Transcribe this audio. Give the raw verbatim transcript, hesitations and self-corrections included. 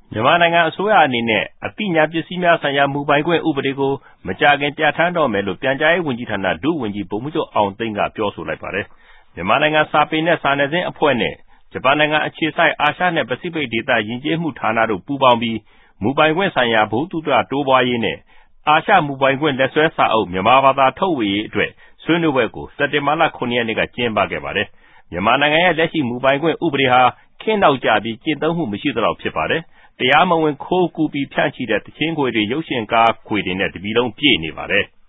မြန်မာနိုင်ငံအစိုးရအနေနဲ့အသိဉာဏ်ပစ္စည်းများဆိုင်ရာမူပိုင်ခွင့်ဥပဒေကိုမကြာခင်ပြဋ္ဌာန်းတော့မယ်လို့ပြန်ကြားရေးဝန်ကြီးဌာနဒုဝန်ကြီးဗိုလ်မှူးချုပ်အောင်သိန်းကပြောဆိုလိုက်ပါတယ်။မြန်မာနိုင်ငံစာပေနဲ့စာနယ်ဇင်းအဖွဲ့နဲ့ဂျပန်နိုင်ငံအခြေစိုက်အာရှနဲ့ပစိဖိတ်ဒေသယဉ်ကျေးမှုဌာနတို့ပူးပေါင်းပြီးမူပိုင်ခွင့်ဆိုင်ရာဘုသူတတိုးပွားရေးနဲ့အာရှမူပိုင်ခွင့်လက်စွဲစာအုပ်မြန်မာဘာသာထုတ်ဝေရေးအတွက်ဆွေးနွေးပွဲကိုစက်တင်ဘာလခုနှစ်ရက်နေ့ကကျင်းပခဲ့ပါတယ်။မြန်မာနိုင်ငံရဲ့လက်ရှိမူပိုင်ခွင့်ဥပဒေဟာခေတ်နောက်ကျပြီးကျင့်သုံးမှုမရှိသလောက်ဖြစ်ပါတယ်။တရားမဝင်ခိုးကူးပြီးဖြန့်ချိတဲ့သချင်းခွေတွေရုပ်ရှင်ကားခွေတွေနဲ့တပြည်လုံးပြည့်နေပါတယ်။